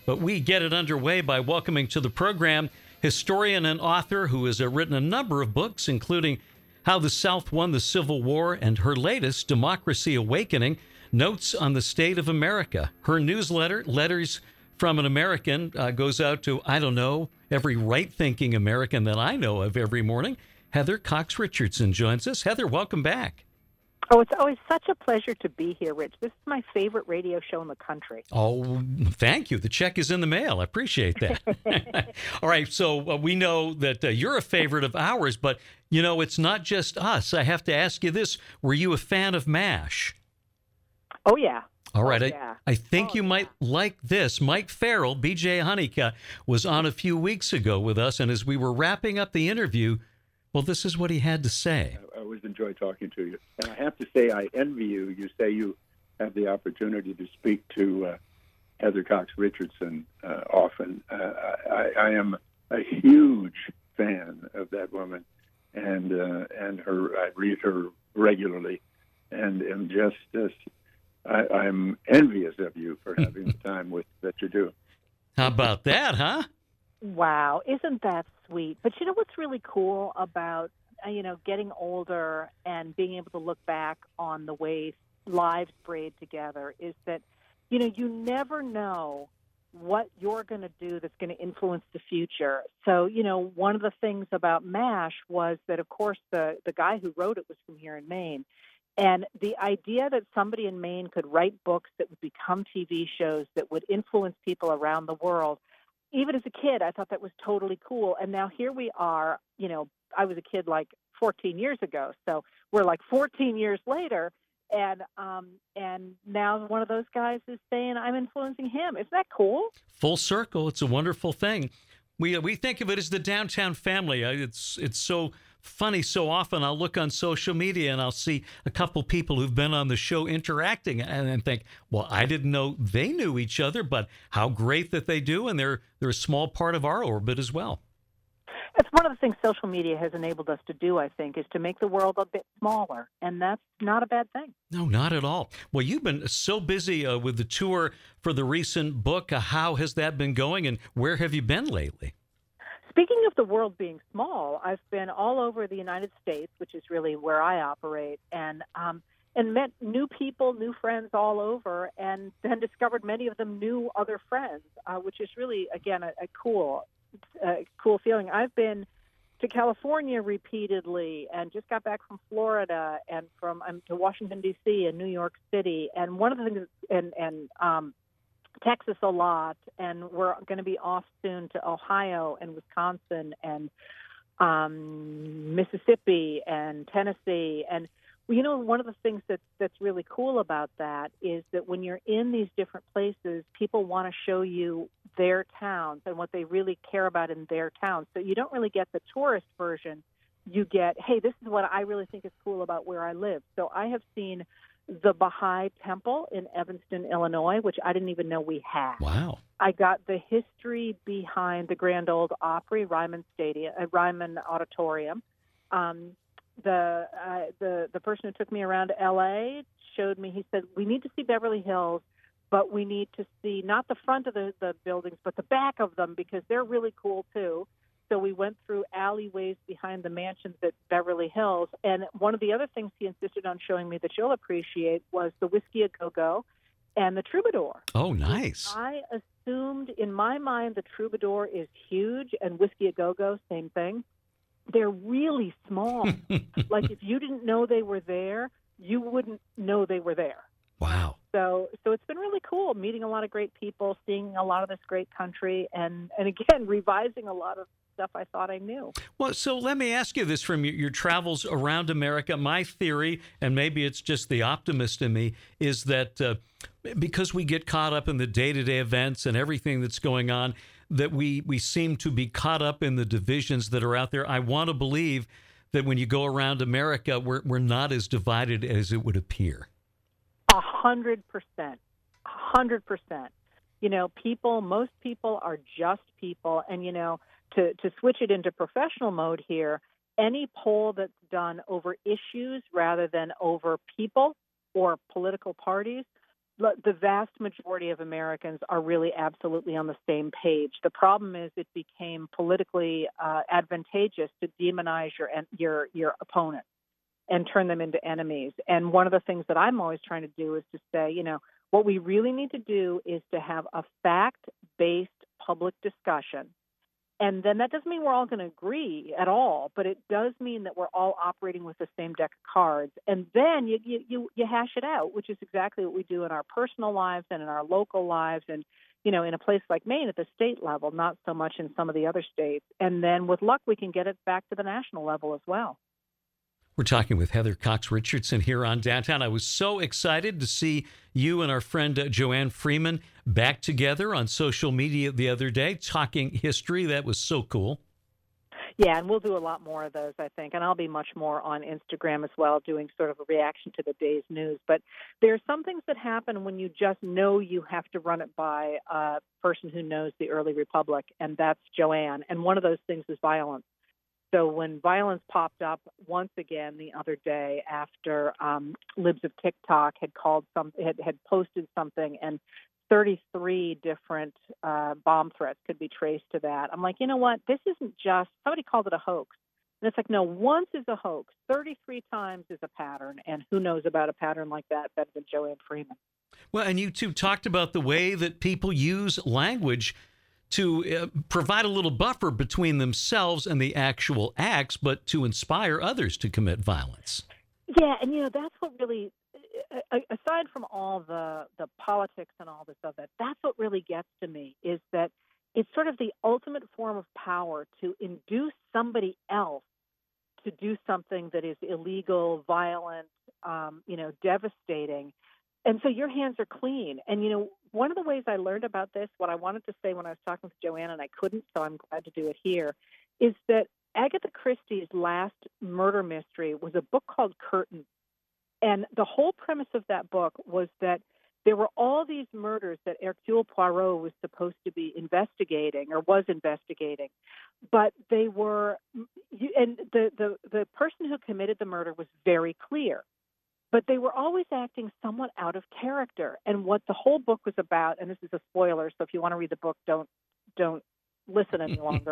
But we get it underway by welcoming to the program historian and author who has written a number of books, including How the South Won the Civil War and her latest, Democracy Awakening, Notes on the State of America. Her newsletter, Letters from an American, goes out to, I don't know, every right-thinking American that I know of every morning. Heather Cox Richardson joins us. Heather, welcome back. Oh, it's always such a pleasure to be here, Rich. This is my favorite radio show in the country. Oh, thank you. The check is in the mail. I appreciate that. All right, so we know that you're a favorite of ours, but, you know, it's not just us. I have to ask you this. Were you a fan of MASH? Oh, yeah. All right, yeah. I think you might like this. Mike Farrell, B.J. Honeycutt, was on a few weeks ago with us, and as we were wrapping up the interview, well, this is what he had to say. I always enjoy talking to you. And I have to say I envy you. You say you have the opportunity to speak to Heather Cox Richardson often. I am a huge fan of that woman, and her. I read her regularly, and am just I'm envious of you for having the time that you do. How about that, huh? Wow, isn't that sweet? But you know what's really cool about, getting older and being able to look back on the way lives braid together is that, you never know what you're going to do that's going to influence the future. So, one of the things about MASH was that, of course, the guy who wrote it was from here in Maine. And the idea that somebody in Maine could write books that would become TV shows that would influence people around the world, even as a kid, I thought that was totally cool. And now here we are, I was a kid like 14 years ago. So we're like 14 years later. And now one of those guys is saying I'm influencing him. Isn't that cool? Full circle. It's a wonderful thing. We think of it as the downtown family. It's so funny. So often I'll look on social media and I'll see a couple people who've been on the show interacting and think, well, I didn't know they knew each other, but how great that they do. And they're a small part of our orbit as well. That's one of the things social media has enabled us to do, I think, is to make the world a bit smaller. And that's not a bad thing. No, not at all. Well, you've been so busy with the tour for the recent book. How has that been going and where have you been lately? Speaking of the world being small, I've been all over the United States, which is really where I operate, and met new people, new friends all over, and then discovered many of them new other friends, which is really, again, a cool feeling. I've been to California repeatedly and just got back from Florida and I'm to Washington, D.C. and New York City. And one of the things, and Texas a lot, and we're going to be off soon to Ohio and Wisconsin and Mississippi and Tennessee. And one of the things that's really cool about that is that when you're in these different places, people want to show you their towns and what they really care about in their towns. So you don't really get the tourist version. You get, hey, this is what I really think is cool about where I live. So I have seen the Baha'i Temple in Evanston, Illinois, which I didn't even know we had. Wow. I got the history behind the Grand Ole Opry, Ryman Auditorium. The person who took me around to L.A. showed me, he said, we need to see Beverly Hills, but we need to see not the front of the buildings, but the back of them because they're really cool too. So we went through alleyways behind the mansions at Beverly Hills. And one of the other things he insisted on showing me that you'll appreciate was the Whiskey A Go-Go and the Troubadour. Oh, nice. I assumed in my mind the Troubadour is huge and Whiskey A Go-Go, same thing. They're really small. Like if you didn't know they were there, you wouldn't know they were there. Wow. So it's been really cool meeting a lot of great people, seeing a lot of this great country, and again, revising a lot of stuff I thought I knew. Well, so let me ask you this from your travels around America. My theory, and maybe it's just the optimist in me, is that because we get caught up in the day-to-day events and everything that's going on, that we seem to be caught up in the divisions that are out there. I want to believe that when you go around America, we're not as divided as it would appear. 100%. 100%. Most people are just people. And, to switch it into professional mode here, any poll that's done over issues rather than over people or political parties, the vast majority of Americans are really absolutely on the same page. The problem is it became politically advantageous to demonize your opponent and turn them into enemies. And one of the things that I'm always trying to do is to say, what we really need to do is to have a fact-based public discussion. And then that doesn't mean we're all going to agree at all, but it does mean that we're all operating with the same deck of cards. And then you hash it out, which is exactly what we do in our personal lives and in our local lives and, in a place like Maine at the state level, not so much in some of the other states. And then with luck, we can get it back to the national level as well. We're talking with Heather Cox Richardson here on Downtown. I was so excited to see you and our friend Joanne Freeman back together on social media the other day, talking history. That was so cool. Yeah, and we'll do a lot more of those, I think. And I'll be much more on Instagram as well, doing sort of a reaction to the day's news. But there are some things that happen when you just know you have to run it by a person who knows the early republic, and that's Joanne. And one of those things is violence. So when violence popped up once again the other day after Libs of TikTok had posted something and 33 different bomb threats could be traced to that, I'm like, you know what? This isn't just, somebody called it a hoax. And it's like, no, once is a hoax. 33 times is a pattern. And who knows about a pattern like that better than Joanne Freeman? Well, and you two talked about the way that people use language to provide a little buffer between themselves and the actual acts, but to inspire others to commit violence. Yeah, and that's what really, aside from all the politics and all this other, that's what really gets to me, is that it's sort of the ultimate form of power to induce somebody else to do something that is illegal, violent, devastating. And so your hands are clean. And, one of the ways I learned about this, what I wanted to say when I was talking with Joanne, and I couldn't, so I'm glad to do it here, is that Agatha Christie's last murder mystery was a book called Curtain. And the whole premise of that book was that there were all these murders that Hercule Poirot was supposed to be investigating or was investigating. But they were, and the person who committed the murder was very clear. But they were always acting somewhat out of character. And what the whole book was about, and this is a spoiler, so if you want to read the book, don't listen any longer,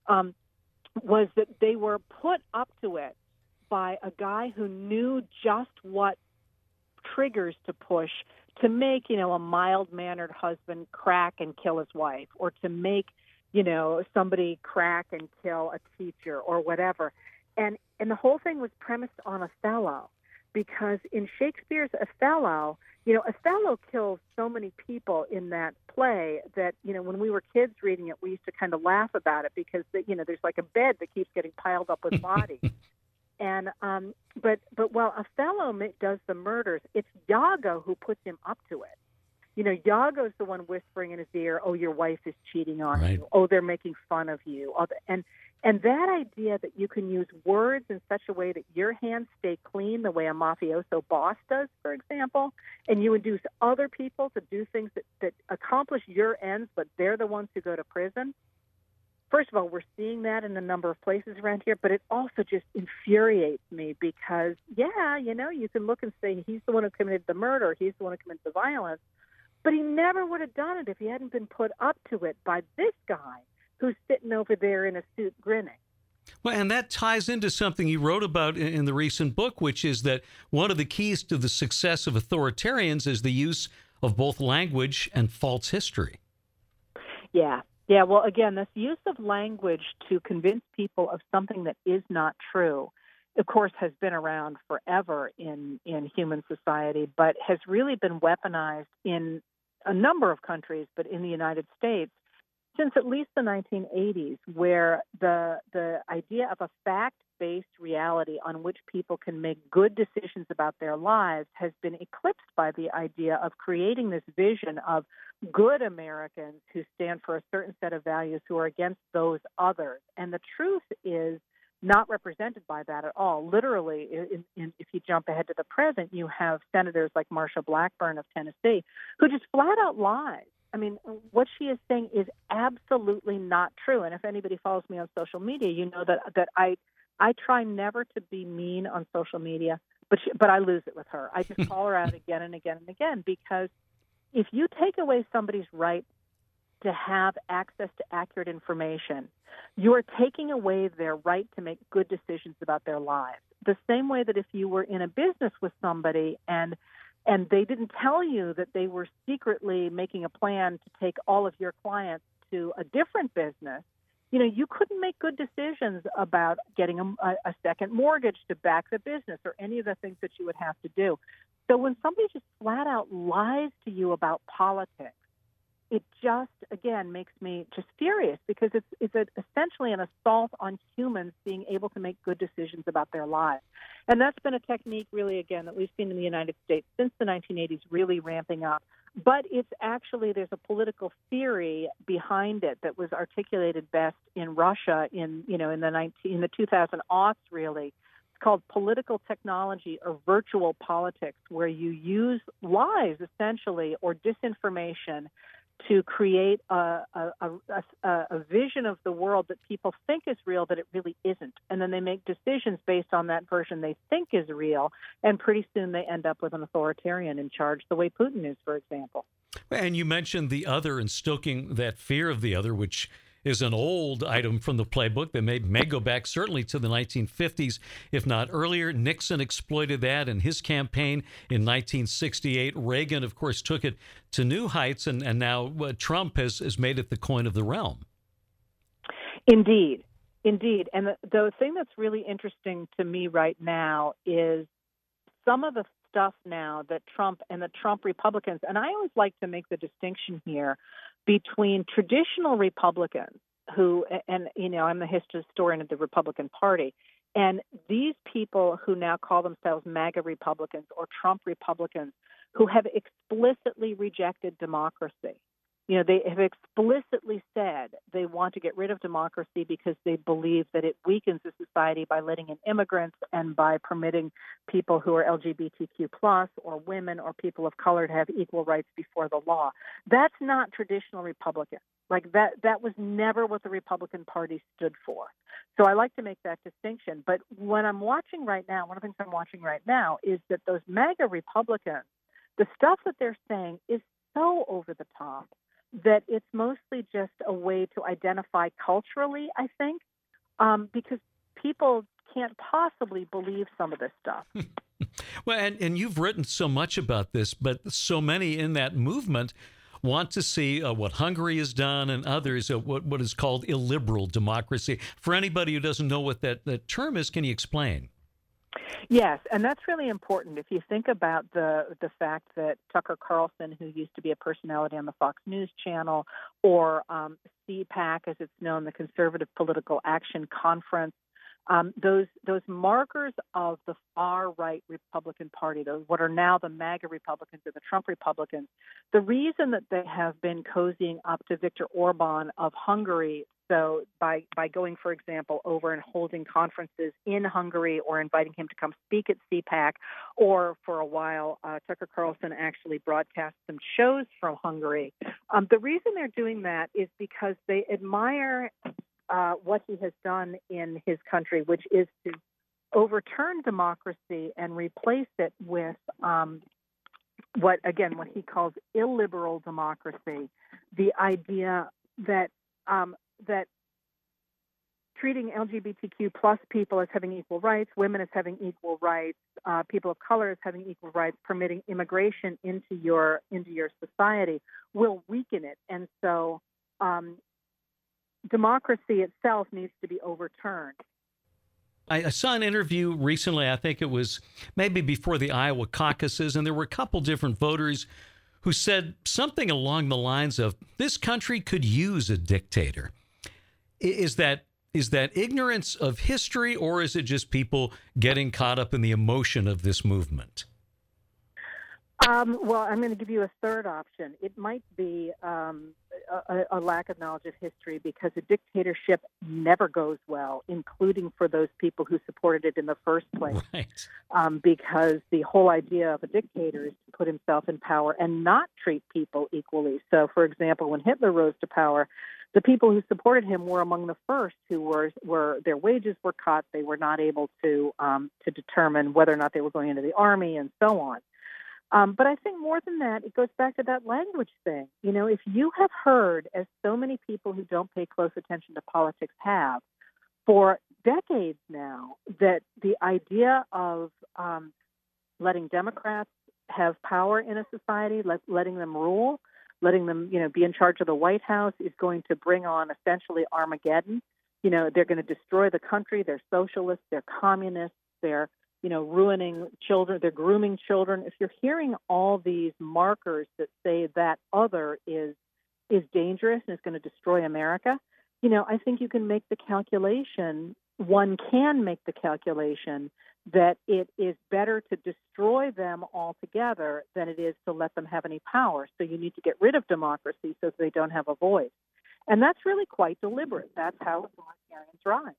was that they were put up to it by a guy who knew just what triggers to push to make, a mild-mannered husband crack and kill his wife, or to make, somebody crack and kill a teacher or whatever. And the whole thing was premised on Othello. Because in Shakespeare's Othello, Othello kills so many people in that play that, when we were kids reading it, we used to kind of laugh about it because, there's like a bed that keeps getting piled up with bodies. And but while Othello does the murders, it's Iago who puts him up to it. Iago's the one whispering in his ear, "Oh, your wife is cheating on you. Oh, they're making fun of you." And that idea that you can use words in such a way that your hands stay clean, the way a mafioso boss does, for example, and you induce other people to do things that accomplish your ends, but they're the ones who go to prison. First of all, we're seeing that in a number of places around here, but it also just infuriates me because, you can look and say he's the one who committed the murder, he's the one who committed the violence, but he never would have done it if he hadn't been put up to it by this guy who's sitting over there in a suit grinning. Well, and that ties into something you wrote about in the recent book, which is that one of the keys to the success of authoritarians is the use of both language and false history. Yeah. Yeah, well, again, this use of language to convince people of something that is not true, of course, has been around forever in human society, but has really been weaponized in a number of countries, but in the United States, since at least the 1980s, where the idea of a fact-based reality on which people can make good decisions about their lives has been eclipsed by the idea of creating this vision of good Americans who stand for a certain set of values who are against those others. And the truth is not represented by that at all. Literally, if you jump ahead to the present, you have senators like Marsha Blackburn of Tennessee who just flat out lies. I mean, what she is saying is absolutely not true. And if anybody follows me on social media, you know that I try never to be mean on social media, but I lose it with her. I just call her out again and again and again because if you take away somebody's right to have access to accurate information, you are taking away their right to make good decisions about their lives. The same way that if you were in a business with somebody and they didn't tell you that they were secretly making a plan to take all of your clients to a different business, you couldn't make good decisions about getting a second mortgage to back the business or any of the things that you would have to do. So when somebody just flat out lies to you about politics, it just, again, makes me just furious, because it's essentially an assault on humans being able to make good decisions about their lives. And that's been a technique, really, again, that we've seen in the United States since the 1980s, really ramping up. But it's actually, there's a political theory behind it that was articulated best in Russia in the 2000s, really. It's called political technology or virtual politics, where you use lies, essentially, or disinformation to create a vision of the world that people think is real, that it really isn't. And then they make decisions based on that version they think is real, and pretty soon they end up with an authoritarian in charge, the way Putin is, for example. And you mentioned the other and stoking that fear of the other, which is an old item from the playbook that may go back certainly to the 1950s, if not earlier. Nixon exploited that in his campaign in 1968. Reagan, of course, took it to new heights, and now Trump has made it the coin of the realm. Indeed. And the thing that's really interesting to me right now is some of the stuff now that Trump and the Trump Republicans, and I always like to make the distinction here between traditional Republicans who, and I'm the historian of the Republican Party, and these people who now call themselves MAGA Republicans or Trump Republicans, who have explicitly rejected democracy. They have explicitly said they want to get rid of democracy because they believe that it weakens the society by letting in immigrants and by permitting people who are LGBTQ plus or women or people of color to have equal rights before the law. That's not traditional Republican. Like that was never what the Republican Party stood for. So I like to make that distinction. But what I'm watching right now, one of the things I'm watching right now is that those MAGA Republicans, the stuff that they're saying is so over the top that it's mostly just a way to identify culturally, I think, because people can't possibly believe some of this stuff. Well, and you've written so much about this, but so many in that movement want to see what Hungary has done and others, what is called illiberal democracy. For anybody who doesn't know what that term is, can you explain? Yes, and that's really important. If you think about the fact that Tucker Carlson, who used to be a personality on the Fox News channel, or CPAC, as it's known, the Conservative Political Action Conference, those markers of the far-right Republican Party, what are now the MAGA Republicans or the Trump Republicans, the reason that they have been cozying up to Viktor Orban of Hungary, so by going, for example, over and holding conferences in Hungary or inviting him to come speak at CPAC, or for a while, Tucker Carlson actually broadcast some shows from Hungary. The reason they're doing that is because they admire what he has done in his country, which is to overturn democracy and replace it with what he calls illiberal democracy, the idea that that treating LGBTQ plus people as having equal rights, women as having equal rights, people of color as having equal rights, permitting immigration into your society will weaken it. And so democracy itself needs to be overturned. I saw an interview recently, I think it was maybe before the Iowa caucuses, and there were a couple different voters who said something along the lines of, this country could use a dictator. Is that ignorance of history, or is it just people getting caught up in the emotion of this movement? Well, I'm going to give you a third option. It might be a lack of knowledge of history, because a dictatorship never goes well, including for those people who supported it in the first place. Right. Because the whole idea of a dictator is to put himself in power and not treat people equally. So, for example, when Hitler rose to power, the people who supported him were among the first who were their wages were cut. They were not able to determine whether or not they were going into the army, and so on. But I think more than that, it goes back to that language thing. If you have heard, as so many people who don't pay close attention to politics have, for decades now, that the idea of letting Democrats have power in a society, letting them rule, letting them, be in charge of the White House is going to bring on essentially Armageddon. They're going to destroy the country. They're socialists. They're communists. They're, ruining children. They're grooming children. If you're hearing all these markers that say that other is dangerous and is going to destroy America, I think you can make the calculation. One can make the calculation that it is better to destroy them altogether than it is to let them have any power. So you need to get rid of democracy so that they don't have a voice. And that's really quite deliberate. That's how authoritarians rise.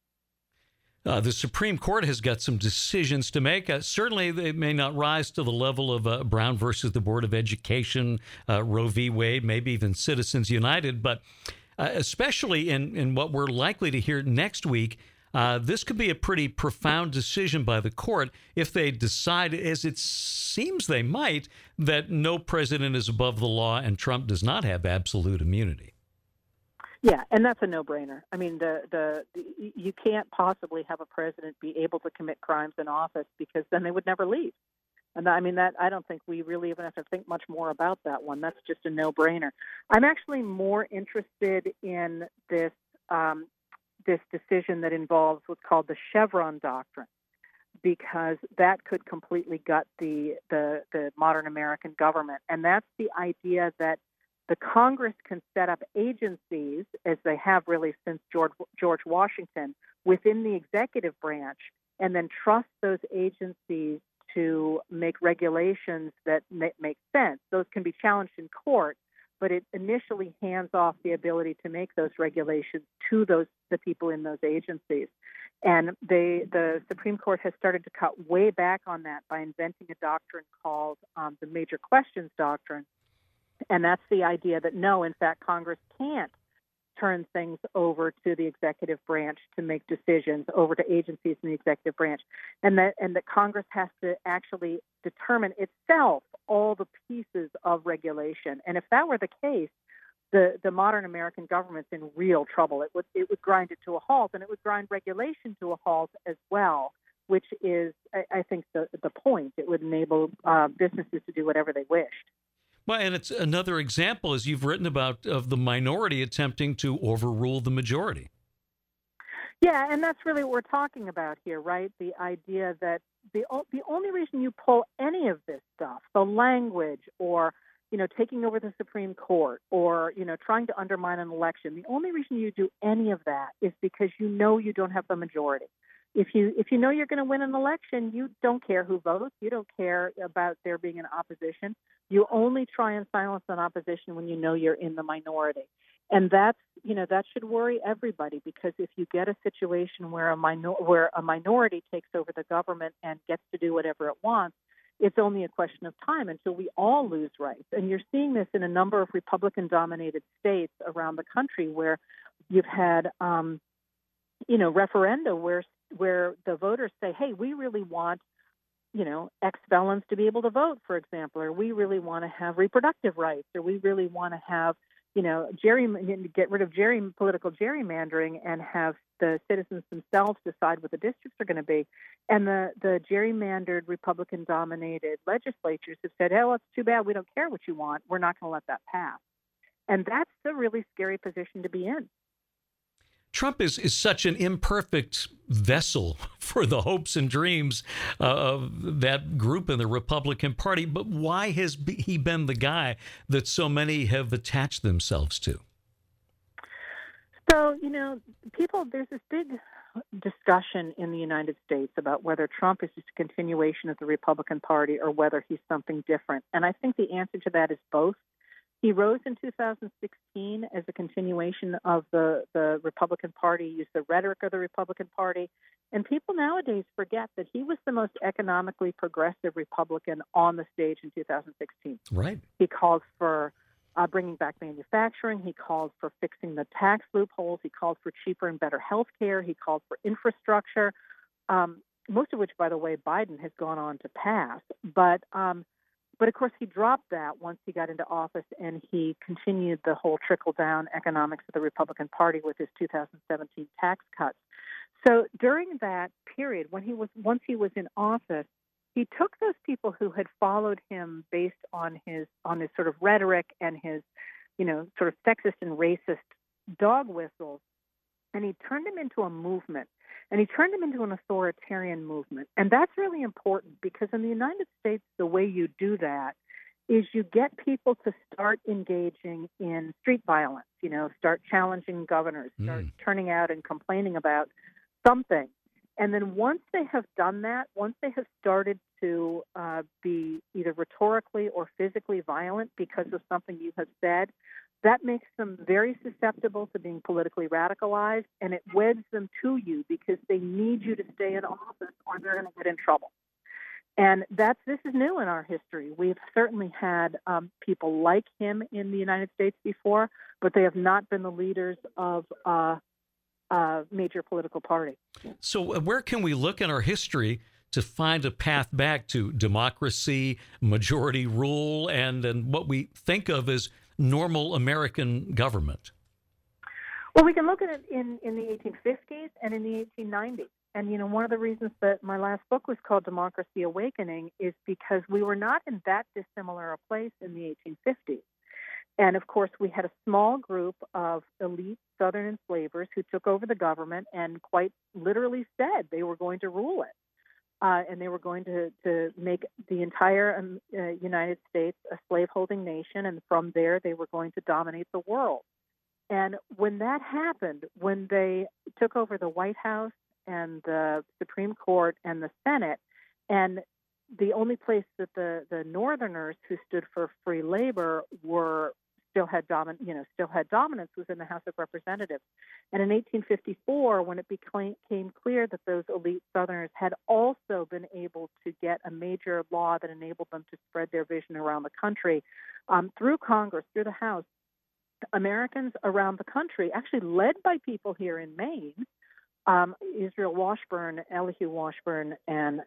The Supreme Court has got some decisions to make. Certainly, they may not rise to the level of Brown versus the Board of Education, Roe v. Wade, maybe even Citizens United. But especially in what we're likely to hear next week, this could be a pretty profound decision by the court if they decide, as it seems they might, that no president is above the law and Trump does not have absolute immunity. Yeah, and that's a no-brainer. I mean, you can't possibly have a president be able to commit crimes in office because then they would never leave. And I mean, that I don't think we really even have to think much more about that one. That's just a no-brainer. I'm actually more interested in this decision that involves what's called the Chevron doctrine, because that could completely gut the modern American government. And that's the idea that the Congress can set up agencies, as they have really since George Washington, within the executive branch, and then trust those agencies to make regulations that make sense. Those can be challenged in court, but it initially hands off the ability to make those regulations to the people in those agencies. And the Supreme Court has started to cut way back on that by inventing a doctrine called the Major Questions Doctrine. And that's the idea that, no, in fact, Congress can't turn things over to the executive branch to make decisions, over to agencies in the executive branch, and that Congress has to actually determine itself all the pieces of regulation. And if that were the case, the modern American government's in real trouble. It would grind it to a halt, and it would grind regulation to a halt as well, which is, I think, the point. It would enable businesses to do whatever they wished. Well, and it's another example, as you've written about, of the minority attempting to overrule the majority. Yeah, and that's really what we're talking about here, right? The idea that the only reason you pull any of this stuff, the language or, taking over the Supreme Court or, trying to undermine an election, the only reason you do any of that is because you don't have the majority. If you know you're going to win an election, you don't care who votes. You don't care about there being an opposition. You only try and silence an opposition when you know you're in the minority. And that should worry everybody, because if you get a situation where a minority takes over the government and gets to do whatever it wants, it's only a question of time until we all lose rights. And you're seeing this in a number of Republican-dominated states around the country where you've had, referenda where the voters say, hey, we really want, ex-felons to be able to vote, for example, or we really want to have reproductive rights, or we really want to have, get rid of political gerrymandering and have the citizens themselves decide what the districts are going to be. And the gerrymandered Republican-dominated legislatures have said, oh, it's too bad. We don't care what you want. We're not going to let that pass. And that's a really scary position to be in. Trump is such an imperfect vessel for the hopes and dreams of that group in the Republican Party. But why has he been the guy that so many have attached themselves to? So, there's this big discussion in the United States about whether Trump is just a continuation of the Republican Party or whether he's something different. And I think the answer to that is both. He rose in 2016 as a continuation of the Republican Party, used the rhetoric of the Republican Party. And people nowadays forget that he was the most economically progressive Republican on the stage in 2016. Right. He called for bringing back manufacturing. He called for fixing the tax loopholes. He called for cheaper and better health care. He called for infrastructure, most of which, by the way, Biden has gone on to pass. But But of course, he dropped that once he got into office, and he continued the whole trickle-down economics of the Republican Party with his 2017 tax cuts. So during that period, once he was in office, he took those people who had followed him based on his sort of rhetoric and his, sort of sexist and racist dog whistles, and he turned them into a movement. And he turned them into an authoritarian movement. And that's really important because in the United States, the way you do that is you get people to start engaging in street violence, start challenging governors, start turning out and complaining about something. And then once they have done that, once they have started to be either rhetorically or physically violent because of something you have said, that makes them very susceptible to being politically radicalized, and it weds them to you because they need you to stay in office or they're going to get in trouble. And this is new in our history. We've certainly had people like him in the United States before, but they have not been the leaders of a major political party. So where can we look in our history to find a path back to democracy, majority rule, and what we think of as normal American government? Well, we can look at it in the 1850s and in the 1890s. And, one of the reasons that my last book was called Democracy Awakening is because we were not in that dissimilar a place in the 1850s. And, of course, we had a small group of elite Southern enslavers who took over the government and quite literally said they were going to rule it. And they were going to make the entire United States a slaveholding nation, and from there they were going to dominate the world. And when that happened, when they took over the White House and the Supreme Court and the Senate, and the only place that the Northerners who stood for free labor still had dominance was in the House of Representatives. And in 1854, when it became clear that those elite Southerners had also been able to get a major law that enabled them to spread their vision around the country, through Congress, through the House, Americans around the country, actually led by people here in Maine, Israel Washburn, Elihu Washburn, and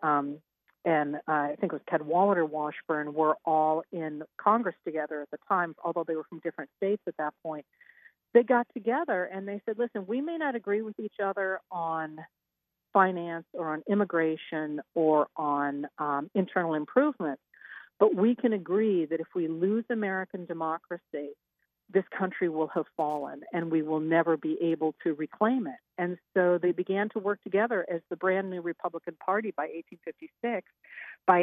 I think it was Cadwallader Washburn, were all in Congress together at the time, although they were from different states at that point. They got together and they said, listen, we may not agree with each other on finance or on immigration or on internal improvement, but we can agree that if we lose American democracy, this country will have fallen and we will never be able to reclaim it. And so they began to work together as the brand new Republican Party by 1856. By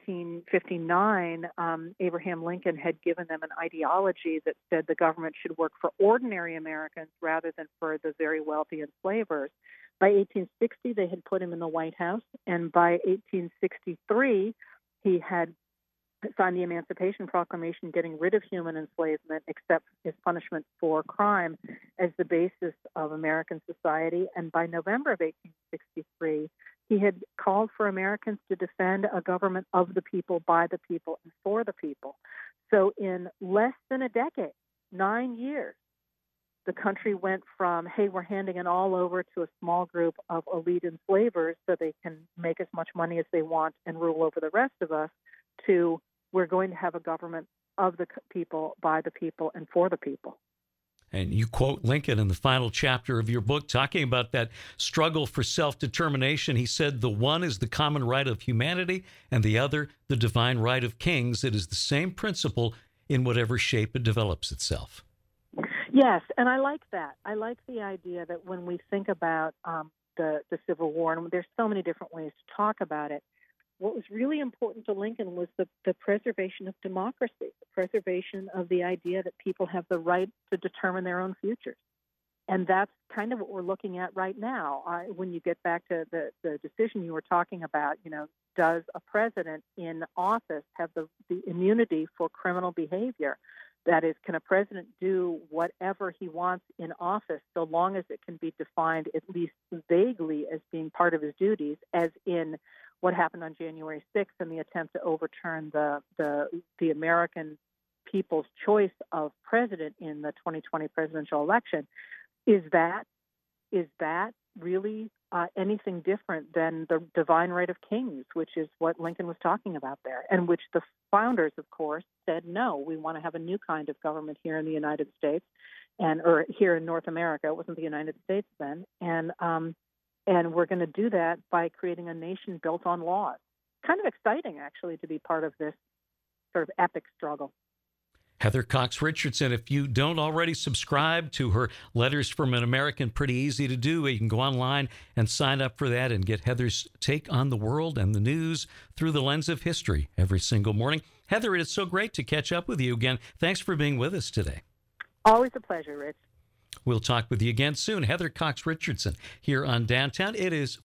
1859, Abraham Lincoln had given them an ideology that said the government should work for ordinary Americans rather than for the very wealthy enslavers. By 1860, they had put him in the White House, and by 1863, he had signed the Emancipation Proclamation, getting rid of human enslavement except as punishment for crime as the basis of American society. And by November of 1863, he had called for Americans to defend a government of the people, by the people, and for the people. So in less than a decade, 9 years, the country went from, hey, we're handing it all over to a small group of elite enslavers so they can make as much money as they want and rule over the rest of us, to we're going to have a government of the people, by the people, and for the people. And you quote Lincoln in the final chapter of your book, talking about that struggle for self-determination. He said, the one is the common right of humanity, and the other, the divine right of kings. It is the same principle in whatever shape it develops itself. Yes, and I like that. I like the idea that when we think about the Civil War, and there's so many different ways to talk about it, what was really important to Lincoln was the preservation of democracy, the preservation of the idea that people have the right to determine their own futures. And that's kind of what we're looking at right now. When you get back to the decision you were talking about, does a president in office have the immunity for criminal behavior? That is, can a president do whatever he wants in office so long as it can be defined at least vaguely as being part of his duties, as in what happened on January 6th and the attempt to overturn the American people's choice of president in the 2020 presidential election? Is that really anything different than the divine right of kings, which is what Lincoln was talking about there, and which the founders, of course, said, no, we want to have a new kind of government here in the United States, or here in North America. It wasn't the United States then, and we're going to do that by creating a nation built on laws. Kind of exciting, actually, to be part of this sort of epic struggle. Heather Cox Richardson, if you don't already subscribe to her Letters from an American, pretty easy to do. You can go online and sign up for that and get Heather's take on the world and the news through the lens of history every single morning. Heather, it is so great to catch up with you again. Thanks for being with us today. Always a pleasure, Rich. We'll talk with you again soon. Heather Cox Richardson here on Downtown. It is